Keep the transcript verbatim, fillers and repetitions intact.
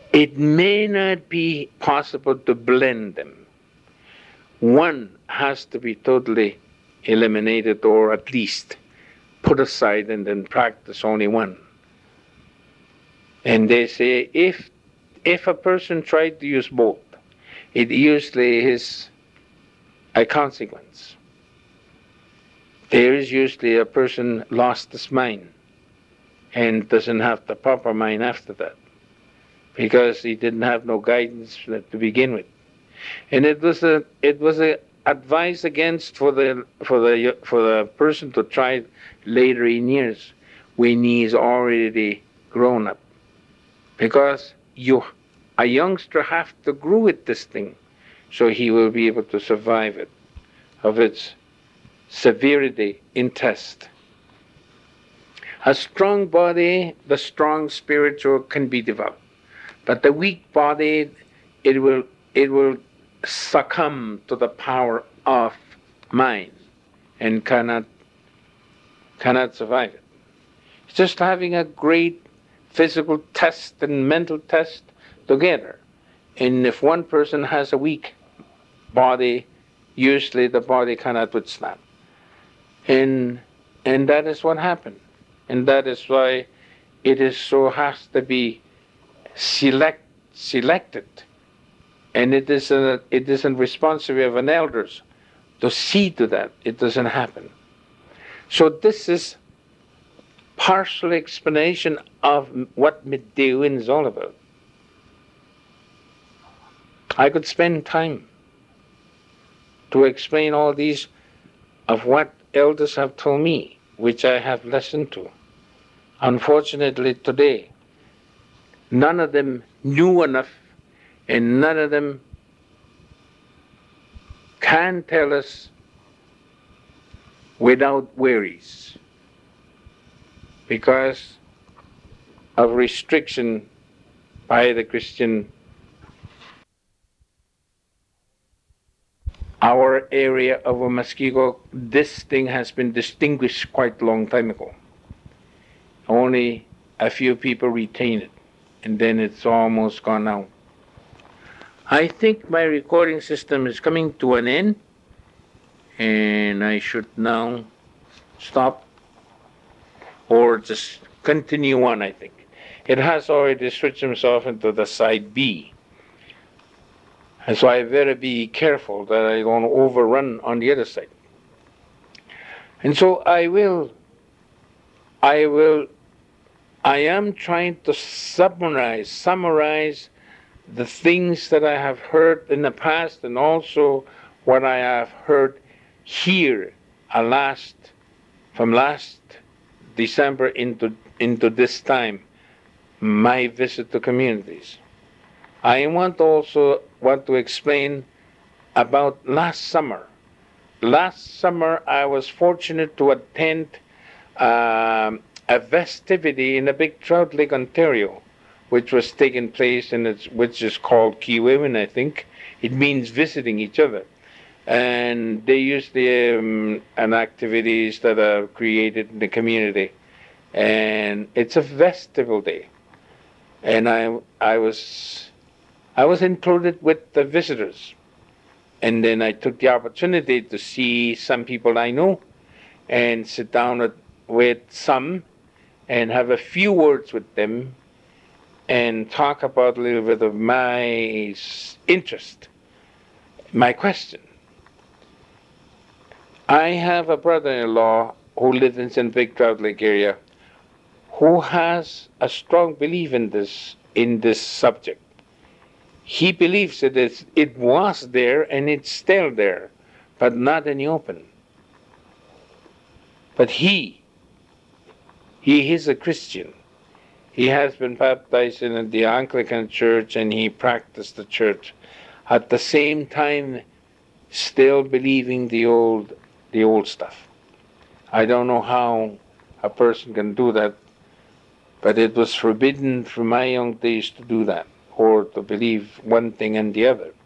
it may not be possible to blend them. One has to be totally eliminated or at least put aside and then practice only one. And they say if if a person tried to use both, it usually is a consequence. There is usually a person lost his mind and doesn't have the proper mind after that, because he didn't have no guidance to begin with. And it was a it was a advice against for the for the for the person to try later in years when he is already grown up, because you a youngster have to grow with this thing, so he will be able to survive it, of its severity in test. A strong body, the strong spiritual can be developed, but the weak body, it will it will succumb to the power of mind and cannot cannot survive it. It's just having a great physical test and mental test together. And if one person has a weak body, usually the body cannot withstand. And and that is what happened. And that is why it is so has to be select selected. And it is a, it is a responsibility of an elders to see to that it doesn't happen. So this is partial explanation of what Medeuin is all about. I could spend time to explain all these of what elders have told me, which I have listened to. Unfortunately today, none of them knew enough, and none of them can tell us without worries, because of restriction by the Christian. Our area of Muskego, this thing has been distinguished quite a long time ago. Only a few people retain it, and then it's almost gone out. I think my recording system is coming to an end, and I should now stop or just continue on, I think. It has already switched himself into the side B. And so I better be careful that I don't overrun on the other side. And so I will, I will, I am trying to summarize, summarize the things that I have heard in the past, and also what I have heard here uh, last, from last December into, into this time, my visit to communities. I want also want to explain about last summer. Last summer, I was fortunate to attend um, a festivity in the Big Trout Lake, Ontario, which was taking place in its, which is called Kiwiwin, I think. It means visiting each other. And they use the um, and activities that are created in the community. And it's a festival day. And I, I was... I was included with the visitors, and then I took the opportunity to see some people I know and sit down with, with some and have a few words with them and talk about a little bit of my interest, my question. I have a brother-in-law who lives in the Big Trout Lake area who has a strong belief in this, in this subject. He believes that it's, it was there and it's still there, but not in the open. But he, he is a Christian. He has been baptized in the Anglican Church, and he practiced the church. At the same time, still believing the old, the old stuff. I don't know how a person can do that, but it was forbidden from my young days to do that, or to believe one thing and the other.